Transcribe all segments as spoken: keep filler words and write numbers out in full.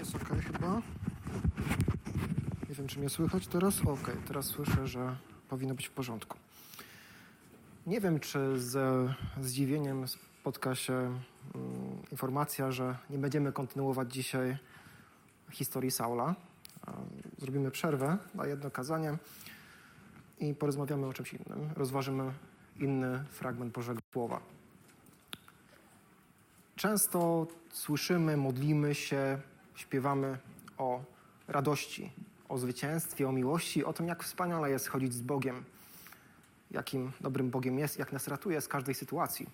jest ok chyba. Nie wiem, czy mnie słychać teraz. Ok, teraz słyszę, że powinno być w porządku. Nie wiem, czy z zdziwieniem spotka się um, informacja, że nie będziemy kontynuować dzisiaj historii Saula. Zrobimy przerwę na jedno kazanie i porozmawiamy o czymś innym. Rozważymy inny fragment Bożego Słowa. Często słyszymy, modlimy się, śpiewamy o radości, o zwycięstwie, o miłości, o tym, jak wspaniale jest chodzić z Bogiem, jakim dobrym Bogiem jest, jak nas ratuje z każdej sytuacji.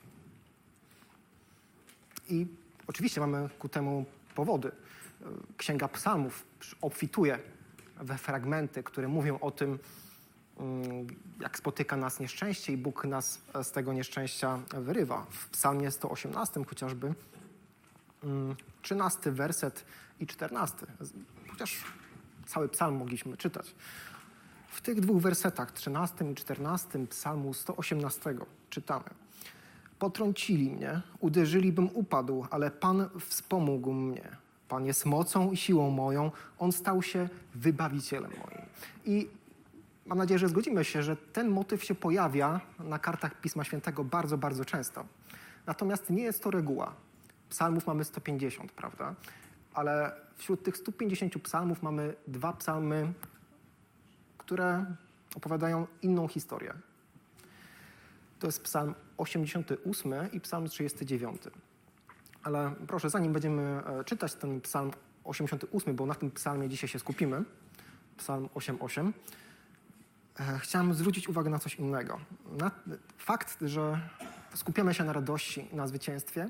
I oczywiście mamy ku temu powody. Księga Psalmów obfituje we fragmenty, które mówią o tym, jak spotyka nas nieszczęście i Bóg nas z tego nieszczęścia wyrywa. W psalmie sto osiemnastym chociażby trzynasty werset i czternasty. Chociaż cały psalm mogliśmy czytać. W tych dwóch wersetach, trzynastym i czternastym psalmu sto osiemnastego czytamy: Potrącili mnie, uderzyli, bym upadł, ale Pan wspomógł mnie. Pan jest mocą i siłą moją, On stał się wybawicielem moim. I mam nadzieję, że zgodzimy się, że ten motyw się pojawia na kartach Pisma Świętego bardzo, bardzo często. Natomiast nie jest to reguła. Psalmów mamy sto pięćdziesiąt, prawda? Ale wśród tych stu pięćdziesięciu psalmów mamy dwa psalmy, które opowiadają inną historię. To jest psalm osiemdziesiąty ósmy i psalm trzydziesty dziewiąty. Ale proszę, zanim będziemy czytać ten psalm osiemdziesiąty ósmy, bo na tym psalmie dzisiaj się skupimy, psalm osiem osiem, chciałem zwrócić uwagę na coś innego. Na fakt, że skupiamy się na radości, na zwycięstwie,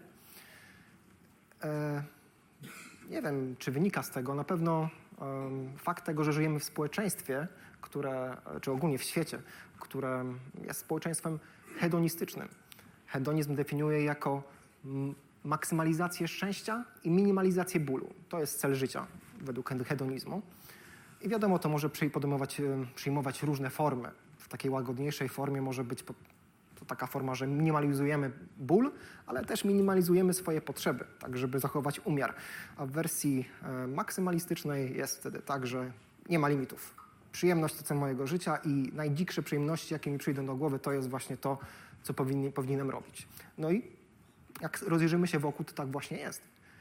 nie wiem, czy wynika z tego. Na pewno fakt tego, że żyjemy w społeczeństwie, które, czy ogólnie w świecie, które jest społeczeństwem hedonistycznym. Hedonizm definiuje jako maksymalizację szczęścia i minimalizację bólu. To jest cel życia według hedonizmu. I wiadomo, to może podejmować, przyjmować różne formy. W takiej łagodniejszej formie może być to taka forma, że minimalizujemy ból, ale też minimalizujemy swoje potrzeby, tak żeby zachować umiar. A w wersji maksymalistycznej jest wtedy tak, że nie ma limitów. Przyjemność to cel mojego życia i najdziksze przyjemności, jakie mi przyjdą do głowy, to jest właśnie to, co powinni, powinienem robić. No i jak rozejrzymy się wokół, to tak właśnie jest.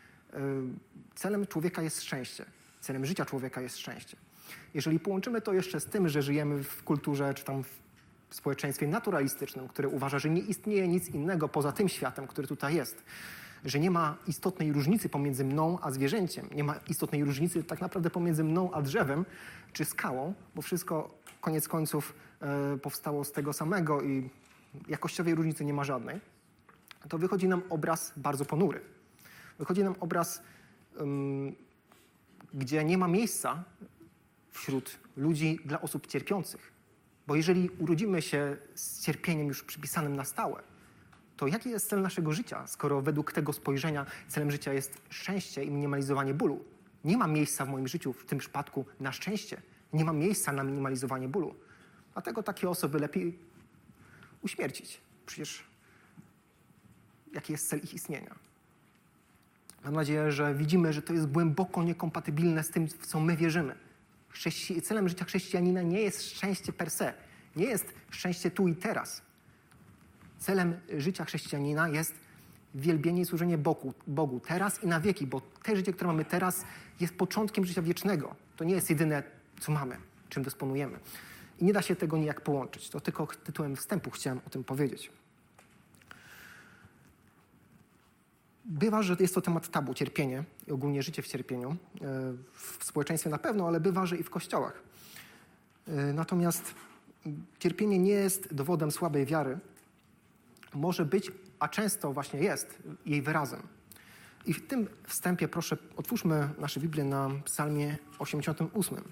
Celem człowieka jest szczęście. Celem życia człowieka jest szczęście. Jeżeli połączymy to jeszcze z tym, że żyjemy w kulturze czy tam w społeczeństwie naturalistycznym, które uważa, że nie istnieje nic innego poza tym światem, który tutaj jest, że nie ma istotnej różnicy pomiędzy mną a zwierzęciem, nie ma istotnej różnicy tak naprawdę pomiędzy mną a drzewem czy skałą, bo wszystko koniec końców e, powstało z tego samego i jakościowej różnicy nie ma żadnej, to wychodzi nam obraz bardzo ponury. Wychodzi nam obraz, um, gdzie nie ma miejsca wśród ludzi dla osób cierpiących. Bo jeżeli urodzimy się z cierpieniem już przypisanym na stałe, to jaki jest cel naszego życia, skoro według tego spojrzenia celem życia jest szczęście i minimalizowanie bólu? Nie ma miejsca w moim życiu w tym przypadku na szczęście. Nie ma miejsca na minimalizowanie bólu. Dlatego takie osoby lepiej uśmiercić. Przecież jaki jest cel ich istnienia? Mam nadzieję, że widzimy, że to jest głęboko niekompatybilne z tym, w co my wierzymy. Chrześci- celem życia chrześcijanina nie jest szczęście per se. Nie jest szczęście tu i teraz. Celem życia chrześcijanina jest wielbienie i służenie Bogu, Bogu teraz i na wieki, bo te życie, które mamy teraz, jest początkiem życia wiecznego. To nie jest jedyne, co mamy, czym dysponujemy. I nie da się tego nijak połączyć. To tylko tytułem wstępu chciałem o tym powiedzieć. Bywa, że jest to temat tabu, cierpienie i ogólnie życie w cierpieniu. W społeczeństwie na pewno, ale bywa, że i w kościołach. Natomiast cierpienie nie jest dowodem słabej wiary. Może być, a często właśnie jest, jej wyrazem. I w tym wstępie proszę, otwórzmy nasze Biblię na psalmie osiemdziesiątym ósmym.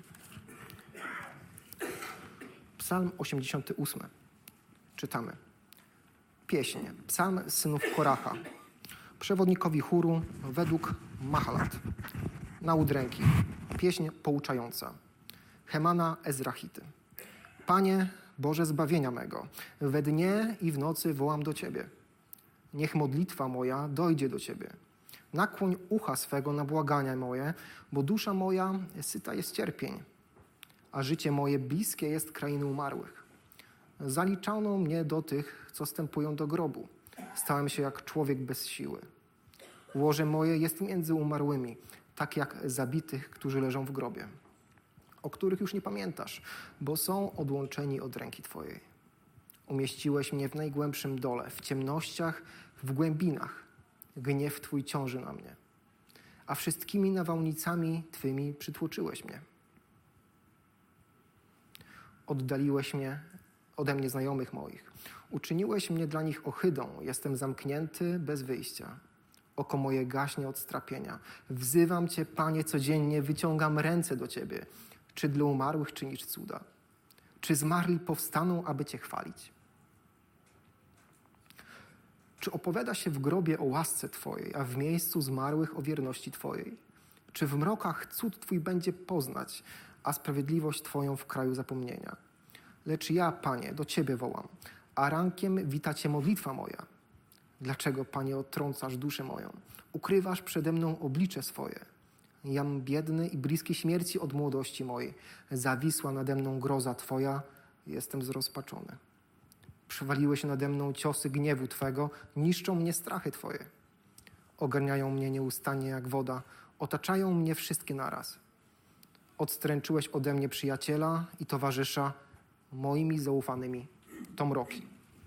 Psalm osiemdziesiąty ósmy. Czytamy. Pieśń. Psalm synów Koracha. Przewodnikowi chóru według Mahalat. Naud ręki. Pieśń pouczająca. Hemana Ezrachity. Panie, Boże zbawienia mego, we dnie i w nocy wołam do Ciebie. Niech modlitwa moja dojdzie do Ciebie. Nakłoń ucha swego na błagania moje, bo dusza moja syta jest cierpień, a życie moje bliskie jest krainy umarłych. Zaliczano mnie do tych, co wstępują do grobu. Stałem się jak człowiek bez siły. Łoże moje jest między umarłymi, tak jak zabitych, którzy leżą w grobie, o których już nie pamiętasz, bo są odłączeni od ręki Twojej. Umieściłeś mnie w najgłębszym dole, w ciemnościach, w głębinach. Gniew Twój ciąży na mnie, a wszystkimi nawałnicami Twymi przytłoczyłeś mnie. Oddaliłeś mnie ode mnie znajomych moich. Uczyniłeś mnie dla nich ohydą. Jestem zamknięty bez wyjścia. Oko moje gaśnie od strapienia. Wzywam Cię, Panie, codziennie, wyciągam ręce do Ciebie. Czy dla umarłych czynisz cuda? Czy zmarli powstaną, aby Cię chwalić? Czy opowiada się w grobie o łasce Twojej, a w miejscu zmarłych o wierności Twojej? Czy w mrokach cud Twój będzie poznać, a sprawiedliwość Twoją w kraju zapomnienia? Lecz ja, Panie, do Ciebie wołam, a rankiem wita Cię modlitwa moja. Dlaczego, Panie, odtrącasz duszę moją? Ukrywasz przede mną oblicze swoje. Jam biedny i bliski śmierci od młodości mojej. Zawisła nade mną groza Twoja, jestem zrozpaczony. Przywaliły się nade mną ciosy gniewu Twego, niszczą mnie strachy Twoje. Ogarniają mnie nieustannie jak woda, otaczają mnie wszystkie naraz. Odstręczyłeś ode mnie przyjaciela i towarzysza, moimi zaufanymi to mroki.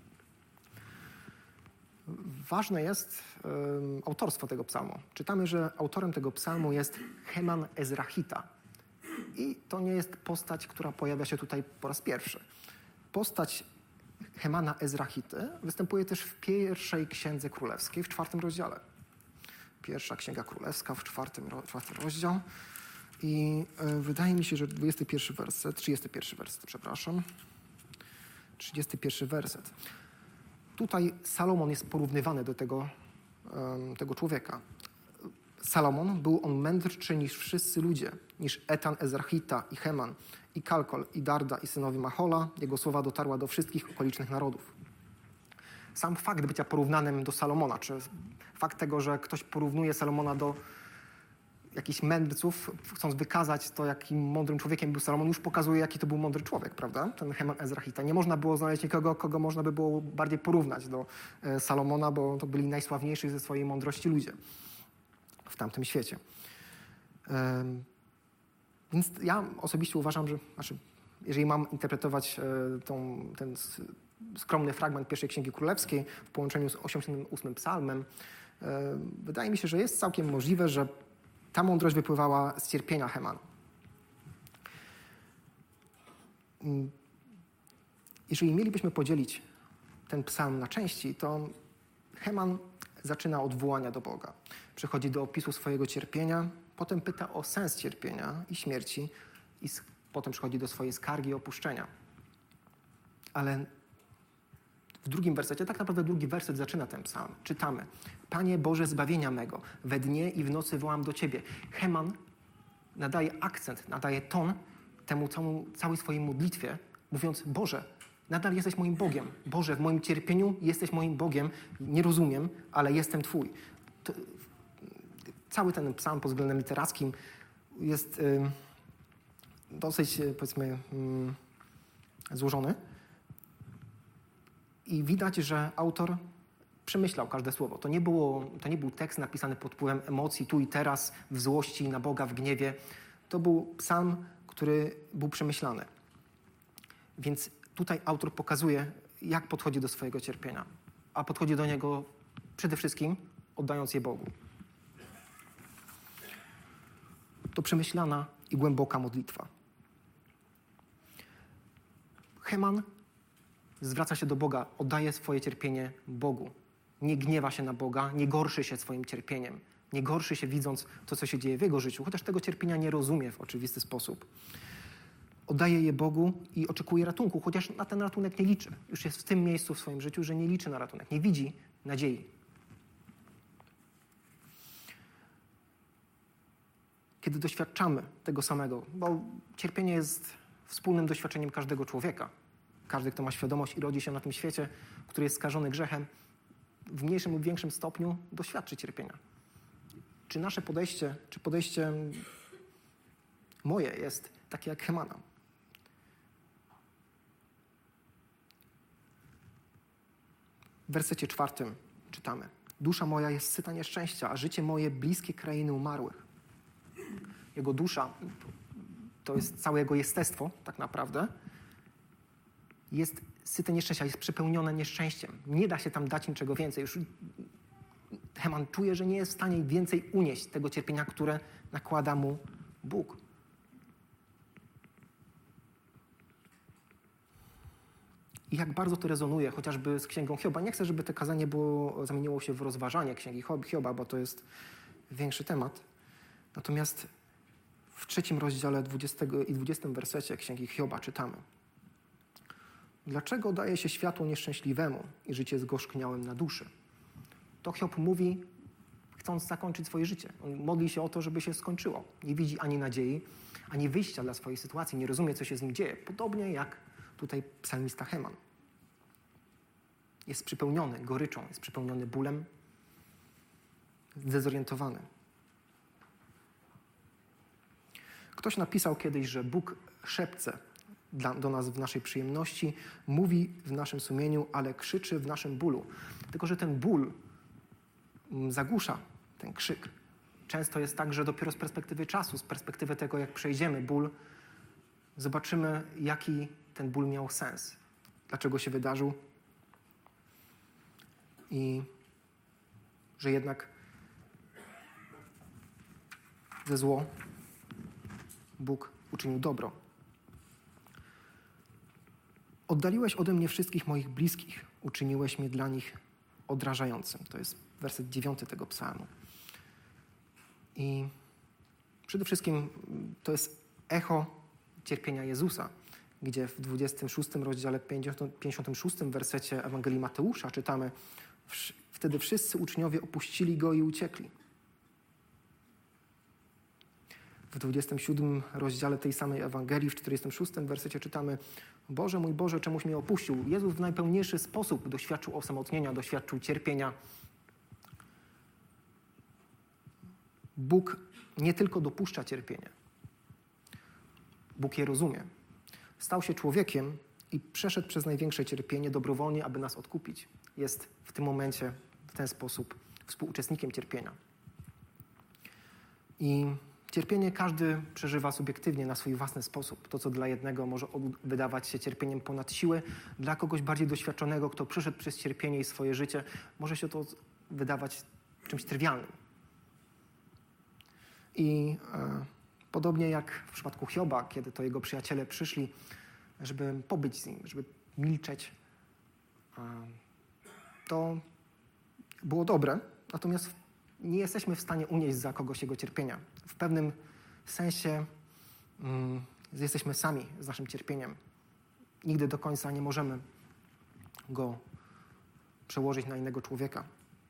Ważne jest um, autorstwo tego psalmu. Czytamy, że autorem tego psalmu jest Heman Ezrahita. I to nie jest postać, która pojawia się tutaj po raz pierwszy. Postać Hemana Ezrahity występuje też w pierwszej Księdze Królewskiej, w czwartym rozdziale. Pierwsza Księga Królewska, w czwartym, czwarty rozdział. I y, wydaje mi się, że dwudziesty pierwszy werset, trzydziesty pierwszy werset, przepraszam. trzydziesty pierwszy werset. Tutaj Salomon jest porównywany do tego, um, tego człowieka. Salomon, był on mędrszy niż wszyscy ludzie, niż Etan, Ezrahita i Heman, i Kalkol, i Darda, i synowie Mahola. Jego słowa dotarła do wszystkich okolicznych narodów. Sam fakt bycia porównanym do Salomona, czy fakt tego, że ktoś porównuje Salomona do jakichś mędrców, chcąc wykazać to, jakim mądrym człowiekiem był Salomon, już pokazuje, jaki to był mądry człowiek, prawda? Ten Heman Ezrahita. Nie można było znaleźć nikogo, kogo można by było bardziej porównać do e, Salomona, bo to byli najsławniejsi ze swojej mądrości ludzie w tamtym świecie. E, więc ja osobiście uważam, że znaczy, jeżeli mam interpretować e, tą, ten skromny fragment pierwszej Księgi Królewskiej w połączeniu z osiemdziesiątym ósmym psalmem, e, wydaje mi się, że jest całkiem możliwe, że ta mądrość wypływała z cierpienia Hemana. Jeżeli mielibyśmy podzielić ten psalm na części, to Heman zaczyna od wołania do Boga. Przechodzi do opisu swojego cierpienia, potem pyta o sens cierpienia i śmierci i potem przechodzi do swojej skargi i opuszczenia. Ale w drugim wersecie, tak naprawdę drugi werset zaczyna ten psalm. Czytamy: Panie Boże zbawienia mego, we dnie i w nocy wołam do Ciebie. Heman nadaje akcent, nadaje ton temu całemu, całej swojej modlitwie, mówiąc: Boże, nadal jesteś moim Bogiem. Boże, w moim cierpieniu jesteś moim Bogiem. Nie rozumiem, ale jestem Twój. To, cały ten psalm pod względem literackim jest y, dosyć, powiedzmy, y, złożony. I widać, że autor przemyślał każde słowo. To nie, było, to nie był tekst napisany pod wpływem emocji tu i teraz, w złości na Boga, w gniewie. To był psalm, który był przemyślany. Więc tutaj autor pokazuje, jak podchodzi do swojego cierpienia. A podchodzi do niego przede wszystkim oddając je Bogu. To przemyślana i głęboka modlitwa. Heman zwraca się do Boga, oddaje swoje cierpienie Bogu. Nie gniewa się na Boga, nie gorszy się swoim cierpieniem. Nie gorszy się widząc to, co się dzieje w jego życiu, chociaż tego cierpienia nie rozumie w oczywisty sposób. Oddaje je Bogu i oczekuje ratunku, chociaż na ten ratunek nie liczy. Już jest w tym miejscu w swoim życiu, że nie liczy na ratunek, nie widzi nadziei. Kiedy doświadczamy tego samego, bo cierpienie jest wspólnym doświadczeniem każdego człowieka. Każdy, kto ma świadomość i rodzi się na tym świecie, który jest skażony grzechem, w mniejszym lub większym stopniu doświadczy cierpienia. Czy nasze podejście, czy podejście moje jest takie jak Hemana? W wersecie czwartym czytamy: dusza moja jest syta nieszczęścia, a życie moje bliskie krainy umarłych. Jego dusza, to jest całe jego jestestwo tak naprawdę, jest syte nieszczęścia, jest przepełnione nieszczęściem. Nie da się tam dać niczego więcej. Już Heman czuje, że nie jest w stanie więcej unieść tego cierpienia, które nakłada mu Bóg. I jak bardzo to rezonuje chociażby z Księgą Hioba. Nie chcę, żeby to kazanie było, zamieniło się w rozważanie Księgi Hioba, bo to jest większy temat. Natomiast w trzecim rozdziale dwudziestym i dwudziestym wersecie Księgi Hioba czytamy: dlaczego daje się światło nieszczęśliwemu i życie zgorzkniałym na duszy? To Hiob mówi, chcąc zakończyć swoje życie. On modli się o to, żeby się skończyło. Nie widzi ani nadziei, ani wyjścia dla swojej sytuacji. Nie rozumie, co się z nim dzieje. Podobnie jak tutaj psalmista Heman. Jest przypełniony goryczą, jest przypełniony bólem, zdezorientowany. Ktoś napisał kiedyś, że Bóg szepce dla, do nas w naszej przyjemności, mówi w naszym sumieniu, ale krzyczy w naszym bólu. Tylko że ten ból zagłusza ten krzyk. Często jest tak, że dopiero z perspektywy czasu, z perspektywy tego, jak przejdziemy ból, zobaczymy, jaki ten ból miał sens. Dlaczego się wydarzył. I że jednak ze zło Bóg uczynił dobro. Oddaliłeś ode mnie wszystkich moich bliskich, uczyniłeś mnie dla nich odrażającym. To jest werset dziewiąty tego psalmu. I przede wszystkim to jest echo cierpienia Jezusa, gdzie w dwudziestym szóstym rozdziale, pięćdziesiątym szóstym wersecie Ewangelii Mateusza czytamy: wtedy wszyscy uczniowie opuścili go i uciekli. W dwudziestym siódmym rozdziale tej samej Ewangelii, w czterdziestym szóstym wersecie czytamy: Boże mój Boże, czemuś mnie opuścił. Jezus w najpełniejszy sposób doświadczył osamotnienia, doświadczył cierpienia. Bóg nie tylko dopuszcza cierpienie. Bóg je rozumie. Stał się człowiekiem i przeszedł przez największe cierpienie dobrowolnie, aby nas odkupić. Jest w tym momencie w ten sposób współuczestnikiem cierpienia. I cierpienie każdy przeżywa subiektywnie na swój własny sposób. To, co dla jednego może wydawać się cierpieniem ponad siłę, dla kogoś bardziej doświadczonego, kto przeszedł przez cierpienie i swoje życie, może się to wydawać czymś trywialnym. I e, podobnie jak w przypadku Hioba, kiedy to jego przyjaciele przyszli, żeby pobyć z nim, żeby milczeć, e, to było dobre, natomiast nie jesteśmy w stanie unieść za kogoś jego cierpienia. W pewnym sensie mm, jesteśmy sami z naszym cierpieniem. Nigdy do końca nie możemy go przełożyć na innego człowieka.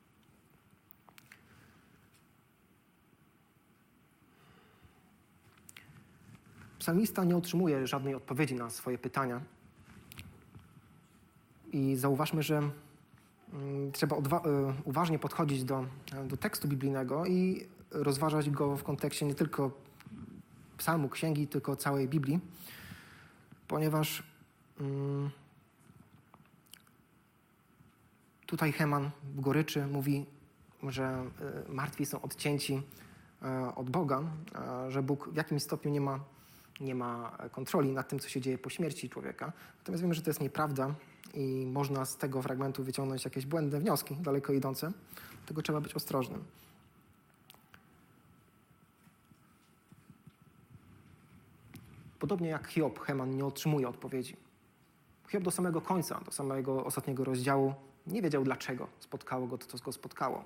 Psalmista nie otrzymuje żadnej odpowiedzi na swoje pytania. I zauważmy, że mm, trzeba odwa- y, uważnie podchodzić do, do tekstu biblijnego i rozważać go w kontekście nie tylko psalmu, księgi, tylko całej Biblii, ponieważ mm, tutaj Heman w goryczy mówi, że y, martwi są odcięci y, od Boga, y, że Bóg w jakimś stopniu nie ma nie ma kontroli nad tym, co się dzieje po śmierci człowieka. Natomiast wiemy, że to jest nieprawda i można z tego fragmentu wyciągnąć jakieś błędne wnioski, daleko idące. Dlatego trzeba być ostrożnym. Podobnie jak Hiob, Heman nie otrzymuje odpowiedzi. Hiob do samego końca, do samego ostatniego rozdziału nie wiedział, dlaczego spotkało go to, co go spotkało.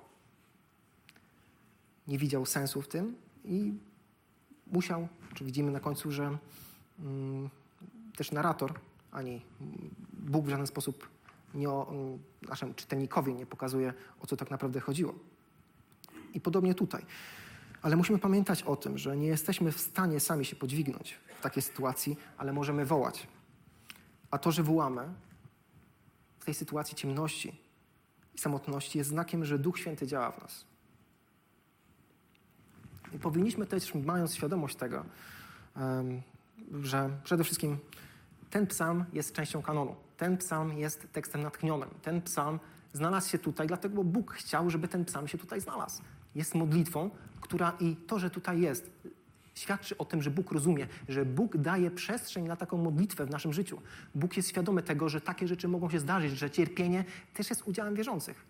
Nie widział sensu w tym i musiał, czy widzimy na końcu, że mm, też narrator, ani Bóg w żaden sposób nie, mm, naszemu czytelnikowi nie pokazuje, o co tak naprawdę chodziło. I podobnie tutaj. Ale musimy pamiętać o tym, że nie jesteśmy w stanie sami się podźwignąć w takiej sytuacji, ale możemy wołać. A to, że wołamy w tej sytuacji ciemności i samotności, jest znakiem, że Duch Święty działa w nas. I powinniśmy też, mając świadomość tego, że przede wszystkim ten psalm jest częścią kanonu. Ten psalm jest tekstem natchnionym. Ten psalm znalazł się tutaj, dlatego bo Bóg chciał, żeby ten psalm się tutaj znalazł. Jest modlitwą, która i to, że tutaj jest, świadczy o tym, że Bóg rozumie, że Bóg daje przestrzeń na taką modlitwę w naszym życiu. Bóg jest świadomy tego, że takie rzeczy mogą się zdarzyć, że cierpienie też jest udziałem wierzących.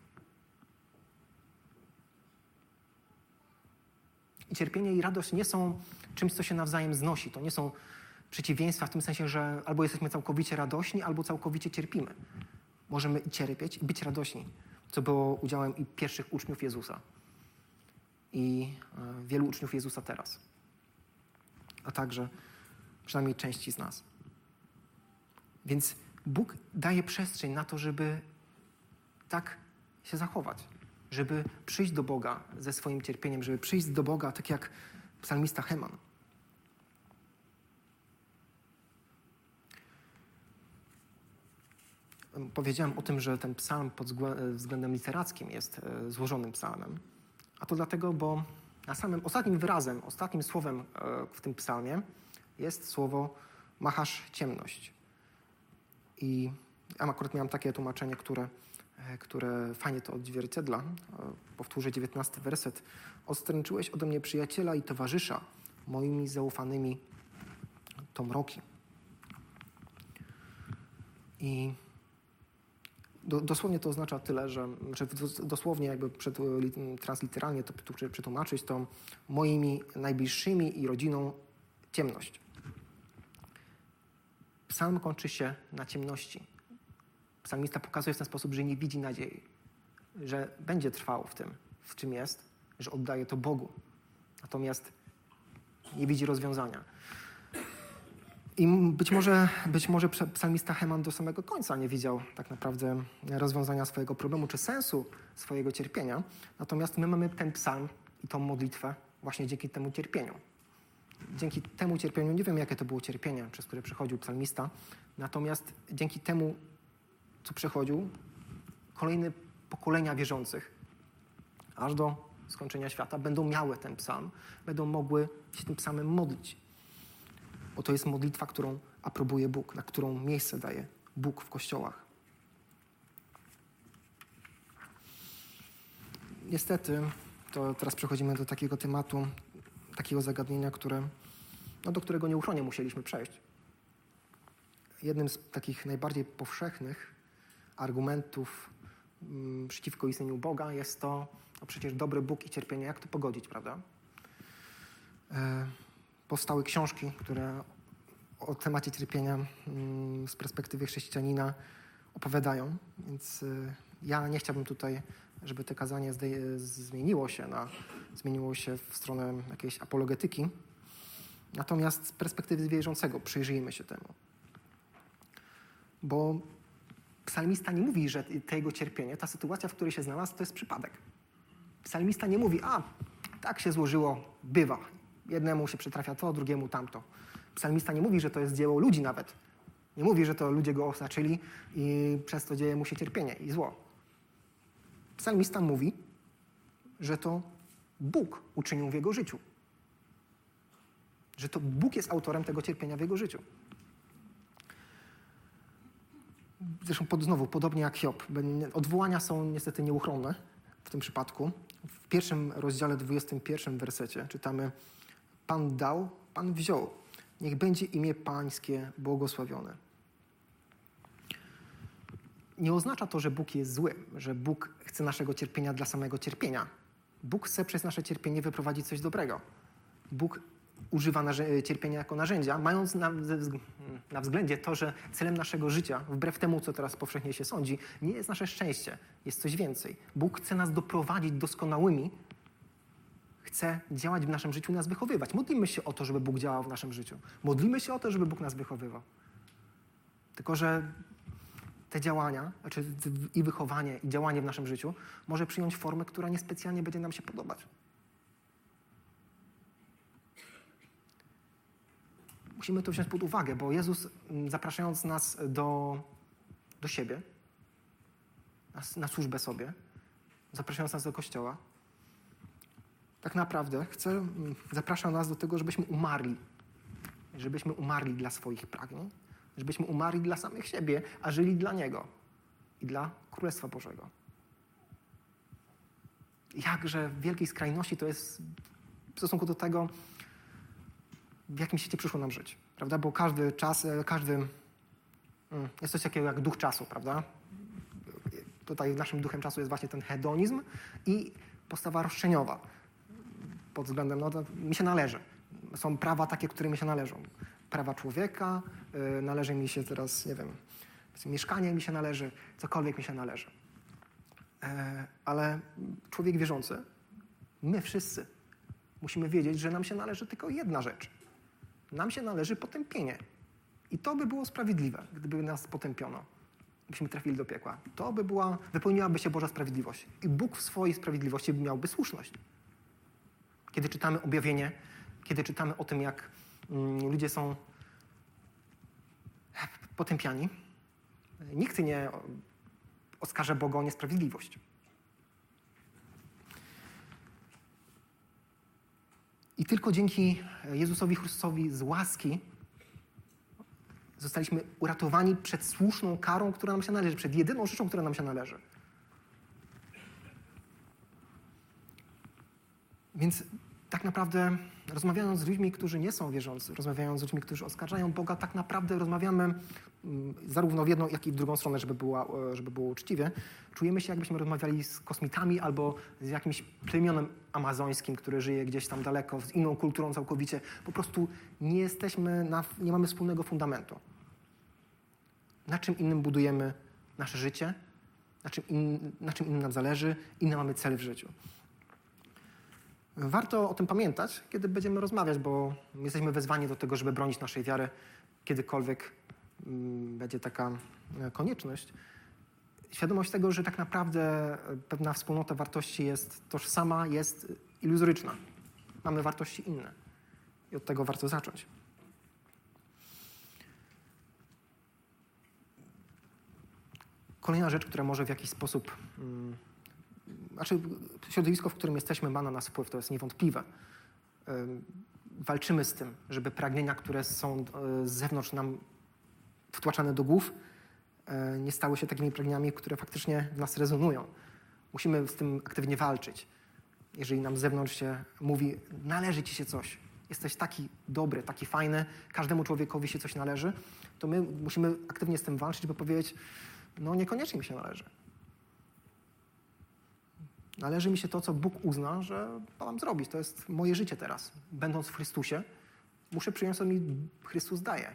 I cierpienie i radość nie są czymś, co się nawzajem znosi. To nie są przeciwieństwa w tym sensie, że albo jesteśmy całkowicie radośni, albo całkowicie cierpimy. Możemy i cierpieć, i być radośni, co było udziałem i pierwszych uczniów Jezusa, i y, wielu uczniów Jezusa teraz, a także przynajmniej części z nas. Więc Bóg daje przestrzeń na to, żeby tak się zachować, żeby przyjść do Boga ze swoim cierpieniem, żeby przyjść do Boga tak jak psalmista Heman. Powiedziałem o tym, że ten psalm pod względem literackim jest złożonym psalmem. A to dlatego, bo na samym ostatnim wyrazem, ostatnim słowem w tym psalmie jest słowo machasz ciemność. I ja akurat miałem takie tłumaczenie, które, które fajnie to odzwierciedla. Powtórzę dziewiętnasty werset. Odstręczyłeś ode mnie przyjaciela i towarzysza, moimi zaufanymi to mroki. I Do, dosłownie to oznacza tyle, że, że dosłownie jakby przed, transliteralnie to przetłumaczyć, to moimi najbliższymi i rodziną ciemność. Psalm kończy się na ciemności. Psalmista pokazuje w ten sposób, że nie widzi nadziei, że będzie trwał w tym, w czym jest, że oddaje to Bogu. Natomiast nie widzi rozwiązania. I być może, być może psalmista Heman do samego końca nie widział tak naprawdę rozwiązania swojego problemu czy sensu swojego cierpienia. Natomiast my mamy ten psalm i tą modlitwę właśnie dzięki temu cierpieniu. Dzięki temu cierpieniu, nie wiem jakie to było cierpienie, przez które przechodził psalmista, natomiast dzięki temu, co przechodził, kolejne pokolenia wierzących, aż do skończenia świata, będą miały ten psalm, będą mogły się tym psalmem modlić. Bo to jest modlitwa, którą aprobuje Bóg, na którą miejsce daje Bóg w kościołach. Niestety, to teraz przechodzimy do takiego tematu, takiego zagadnienia, które, no, do którego nieuchronnie musieliśmy przejść. Jednym z takich najbardziej powszechnych argumentów mm, przeciwko istnieniu Boga jest to, no przecież dobry Bóg i cierpienie, jak to pogodzić, prawda? E, Powstały książki, które o temacie cierpienia mm, z perspektywy chrześcijanina opowiadają, więc y, ja nie chciałbym tutaj, żeby to kazanie zde- zmieniło się na, zmieniło się w stronę jakiejś apologetyki. Natomiast z perspektywy wierzącego przyjrzyjmy się temu. Bo psalmista nie mówi, że to jego cierpienie, ta sytuacja, w której się znalazł, to jest przypadek. Psalmista nie mówi, a tak się złożyło, bywa. Jednemu się przytrafia to, drugiemu tamto. Psalmista nie mówi, że to jest dzieło ludzi nawet. Nie mówi, że to ludzie go osaczyli i przez to dzieje mu się cierpienie i zło. Psalmista mówi, że to Bóg uczynił w jego życiu. Że to Bóg jest autorem tego cierpienia w jego życiu. Zresztą pod, znowu, podobnie jak Hiob. Odwołania są niestety nieuchronne w tym przypadku. W pierwszym rozdziale, dwudziestym pierwszym wersecie czytamy: Pan dał, Pan wziął. Niech będzie imię Pańskie błogosławione. Nie oznacza to, że Bóg jest zły, że Bóg chce naszego cierpienia dla samego cierpienia. Bóg chce przez nasze cierpienie wyprowadzić coś dobrego. Bóg używa narze- cierpienia jako narzędzia, mając na, na względzie to, że celem naszego życia, wbrew temu, co teraz powszechnie się sądzi, nie jest nasze szczęście, jest coś więcej. Bóg chce nas doprowadzić doskonałymi, chce działać w naszym życiu i nas wychowywać. Modlimy się o to, żeby Bóg działał w naszym życiu. Modlimy się o to, żeby Bóg nas wychowywał. Tylko że te działania, znaczy i wychowanie, i działanie w naszym życiu może przyjąć formę, która niespecjalnie będzie nam się podobać. Musimy to wziąć pod uwagę, bo Jezus, zapraszając nas do, do siebie, na, na służbę sobie, zapraszając nas do Kościoła, tak naprawdę chce, zaprasza nas do tego, żebyśmy umarli. Żebyśmy umarli dla swoich pragnień, żebyśmy umarli dla samych siebie, a żyli dla Niego i dla Królestwa Bożego. Jakże w wielkiej skrajności to jest w stosunku do tego, w jakim świecie przyszło nam żyć, prawda? Bo każdy czas, każdy... Jest coś takiego jak duch czasu, prawda? Tutaj naszym duchem czasu jest właśnie ten hedonizm i postawa roszczeniowa. Pod względem, no to mi się należy. Są prawa takie, które mi się należą. Prawa człowieka, yy, należy mi się teraz, nie wiem, mieszkanie mi się należy, cokolwiek mi się należy. Yy, ale człowiek wierzący, my wszyscy musimy wiedzieć, że nam się należy tylko jedna rzecz. Nam się należy potępienie. I to by było sprawiedliwe, gdyby nas potępiono. Byśmy trafili do piekła. To by była, wypełniłaby się Boża sprawiedliwość. I Bóg w swojej sprawiedliwości miałby słuszność. Kiedy czytamy objawienie, kiedy czytamy o tym, jak mm, ludzie są potępiani, nikt nie oskarża Boga o niesprawiedliwość. I tylko dzięki Jezusowi Chrystusowi z łaski zostaliśmy uratowani przed słuszną karą, która nam się należy, przed jedyną rzeczą, która nam się należy. Więc tak naprawdę rozmawiając z ludźmi, którzy nie są wierzący, rozmawiając z ludźmi, którzy oskarżają Boga, tak naprawdę rozmawiamy zarówno w jedną, jak i w drugą stronę, żeby, była, żeby było uczciwie. Czujemy się, jakbyśmy rozmawiali z kosmitami albo z jakimś plemionem amazońskim, który żyje gdzieś tam daleko, z inną kulturą całkowicie. Po prostu nie jesteśmy, na, nie mamy wspólnego fundamentu. Na czym innym budujemy nasze życie, na czym, in, na czym innym nam zależy, inne mamy cele w życiu. Warto o tym pamiętać, kiedy będziemy rozmawiać, bo jesteśmy wezwani do tego, żeby bronić naszej wiary, kiedykolwiek mm, będzie taka konieczność. Świadomość tego, że tak naprawdę pewna wspólnota wartości jest tożsama, jest iluzoryczna. Mamy wartości inne i od tego warto zacząć. Kolejna rzecz, która może w jakiś sposób... Mm, Znaczy, środowisko, w którym jesteśmy, ma na nas wpływ, to jest niewątpliwe. Walczymy z tym, żeby pragnienia, które są z zewnątrz nam wtłaczane do głów, nie stały się takimi pragnieniami, które faktycznie w nas rezonują. Musimy z tym aktywnie walczyć. Jeżeli nam z zewnątrz się mówi, należy ci się coś, jesteś taki dobry, taki fajny, każdemu człowiekowi się coś należy, to my musimy aktywnie z tym walczyć, by powiedzieć, no niekoniecznie mi się należy. Należy mi się to, co Bóg uzna, że mam zrobić. To jest moje życie teraz. Będąc w Chrystusie, muszę przyjąć, co mi Chrystus daje.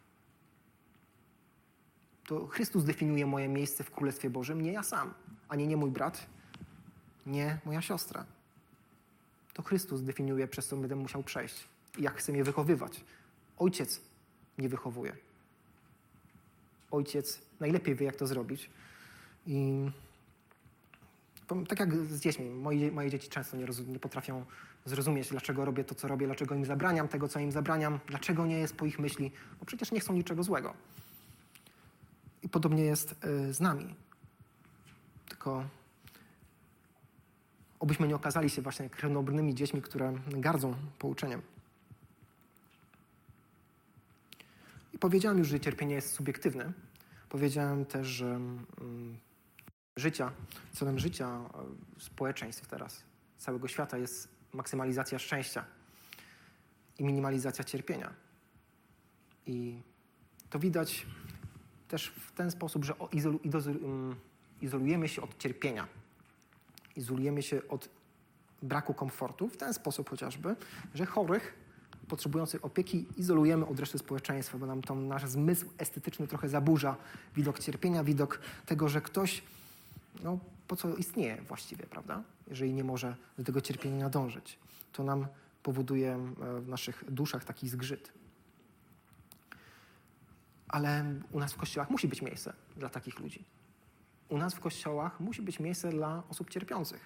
To Chrystus definiuje moje miejsce w Królestwie Bożym, nie ja sam, ani nie mój brat, nie moja siostra. To Chrystus definiuje, przez co będę musiał przejść i jak chcę mnie wychowywać. Ojciec mnie wychowuje. Ojciec najlepiej wie, jak to zrobić. I tak jak z dziećmi. Moje, moje dzieci często nie, roz, nie potrafią zrozumieć, dlaczego robię to, co robię, dlaczego im zabraniam tego, co im zabraniam, dlaczego nie jest po ich myśli, bo przecież nie chcą niczego złego. I podobnie jest y, z nami. Tylko obyśmy nie okazali się właśnie krewnobrnymi dziećmi, które gardzą pouczeniem. I powiedziałem już, że cierpienie jest subiektywne. Powiedziałem też, że mm, życia, celem życia społeczeństw teraz, całego świata jest maksymalizacja szczęścia i minimalizacja cierpienia. I to widać też w ten sposób, że izolu, izolujemy się od cierpienia. Izolujemy się od braku komfortu w ten sposób chociażby, że chorych, potrzebujących opieki izolujemy od reszty społeczeństwa, bo nam to nasz zmysł estetyczny trochę zaburza. Widok cierpienia, widok tego, że ktoś, no po co istnieje właściwie, prawda? Jeżeli nie może do tego cierpienia nadążyć. To nam powoduje w naszych duszach taki zgrzyt. Ale u nas w kościołach musi być miejsce dla takich ludzi. U nas w kościołach musi być miejsce dla osób cierpiących.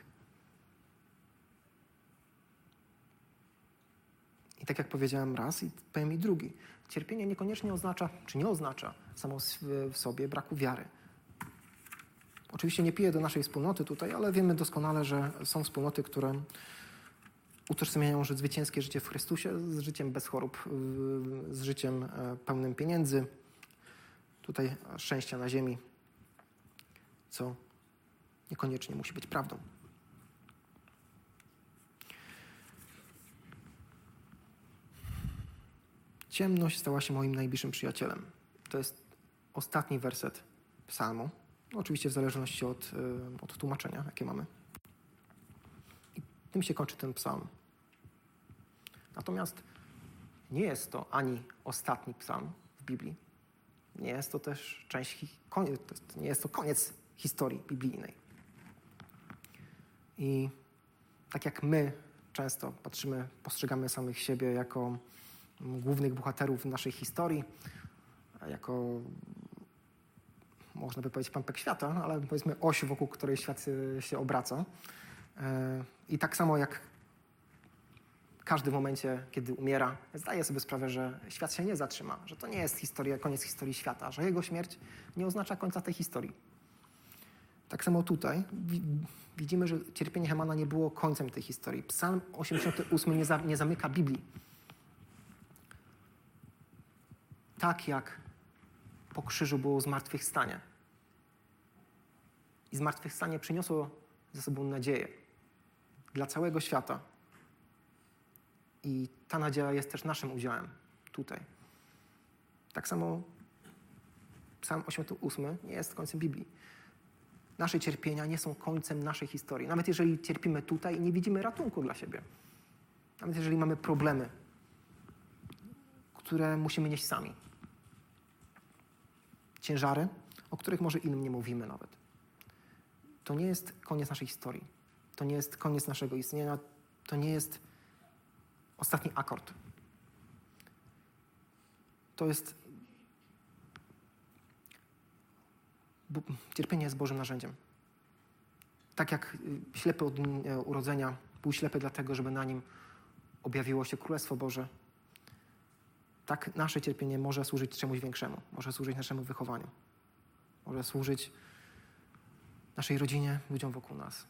I tak jak powiedziałem raz i powiem i drugi. Cierpienie niekoniecznie oznacza, czy nie oznacza samo w sobie braku wiary. Oczywiście nie piję do naszej wspólnoty tutaj, ale wiemy doskonale, że są wspólnoty, które utożsamiają że zwycięskie życie w Chrystusie z życiem bez chorób, z życiem pełnym pieniędzy, tutaj szczęścia na ziemi, co niekoniecznie musi być prawdą. Ciemność stała się moim najbliższym przyjacielem. To jest ostatni werset psalmu. No, oczywiście w zależności od, od tłumaczenia, jakie mamy. I tym się kończy ten psalm. Natomiast nie jest to ani ostatni psalm w Biblii. Nie jest to też część, koniec, nie jest to koniec historii biblijnej. I tak jak my często patrzymy, postrzegamy samych siebie jako głównych bohaterów naszej historii, jako, można by powiedzieć, pępek świata, ale powiedzmy oś, wokół której świat się obraca. I tak samo jak każdy w momencie, kiedy umiera, zdaje sobie sprawę, że świat się nie zatrzyma, że to nie jest historia, koniec historii świata, że jego śmierć nie oznacza końca tej historii. Tak samo tutaj widzimy, że cierpienie Hemana nie było końcem tej historii. Psalm osiemdziesiąty ósmy nie, za, nie zamyka Biblii. Tak jak po krzyżu było zmartwychwstanie. I zmartwychwstanie przyniosło ze sobą nadzieję dla całego świata. I ta nadzieja jest też naszym udziałem tutaj. Tak samo Psalm osiemdziesiąty ósmy nie jest końcem Biblii. Nasze cierpienia nie są końcem naszej historii. Nawet jeżeli cierpimy tutaj, nie widzimy ratunku dla siebie. Nawet jeżeli mamy problemy, które musimy nieść sami. Ciężary, o których może innym nie mówimy nawet. To nie jest koniec naszej historii. To nie jest koniec naszego istnienia. To nie jest ostatni akord. To jest... Bo cierpienie jest Bożym narzędziem. Tak jak ślepy od urodzenia był ślepy dlatego, żeby na nim objawiło się Królestwo Boże, tak nasze cierpienie może służyć czemuś większemu. Może służyć naszemu wychowaniu. Może służyć naszej rodzinie, ludziom wokół nas.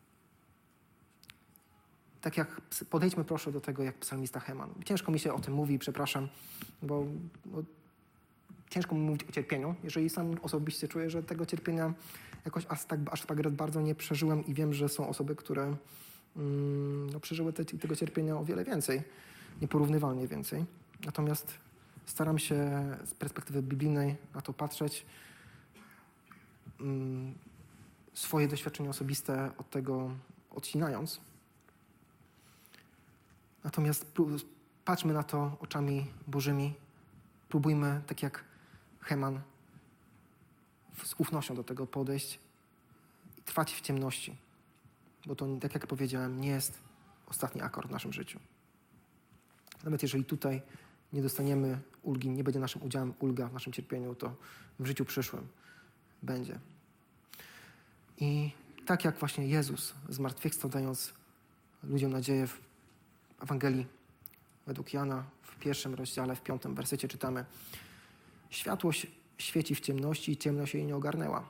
Tak jak podejdźmy proszę do tego, jak psalmista Heman. Ciężko mi się o tym mówi, przepraszam, bo, bo ciężko mi mówić o cierpieniu, jeżeli sam osobiście czuję, że tego cierpienia jakoś aż tak, aż tak bardzo nie przeżyłem i wiem, że są osoby, które mm, no, przeżyły te, tego cierpienia o wiele więcej, nieporównywalnie więcej. Natomiast staram się z perspektywy biblijnej na to patrzeć, mm, swoje doświadczenie osobiste od tego odcinając. Natomiast patrzmy na to oczami Bożymi. Próbujmy, tak jak Heman, z ufnością do tego podejść i trwać w ciemności. Bo to, tak jak powiedziałem, nie jest ostatni akord w naszym życiu. Nawet jeżeli tutaj nie dostaniemy ulgi, nie będzie naszym udziałem ulga w naszym cierpieniu, to w życiu przyszłym będzie. I tak jak właśnie Jezus zmartwychwstał, dając ludziom nadzieję w Ewangelii według Jana w pierwszym rozdziale, w piątym wersecie czytamy: światło świeci w ciemności i ciemność jej nie ogarnęła.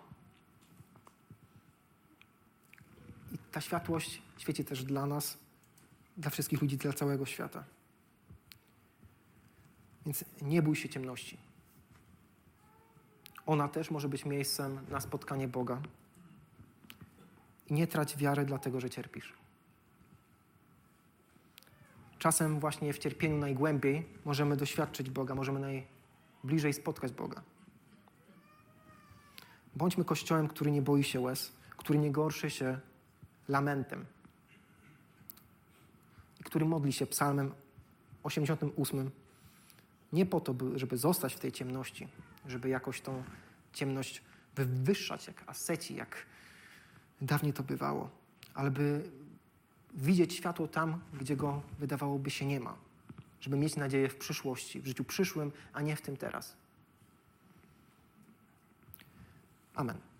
I ta światłość świeci też dla nas, dla wszystkich ludzi, dla całego świata. Więc nie bój się ciemności. Ona też może być miejscem na spotkanie Boga. I nie trać wiary dlatego, że cierpisz. Czasem właśnie w cierpieniu najgłębiej możemy doświadczyć Boga, możemy najbliżej spotkać Boga. Bądźmy Kościołem, który nie boi się łez, który nie gorszy się lamentem i który modli się psalmem osiemdziesiątym ósmym nie po to, żeby zostać w tej ciemności, żeby jakoś tą ciemność wywyższać jak asceci, jak dawniej to bywało, ale by widzieć światło tam, gdzie go wydawałoby się nie ma. Żeby mieć nadzieję w przyszłości, w życiu przyszłym, a nie w tym teraz. Amen.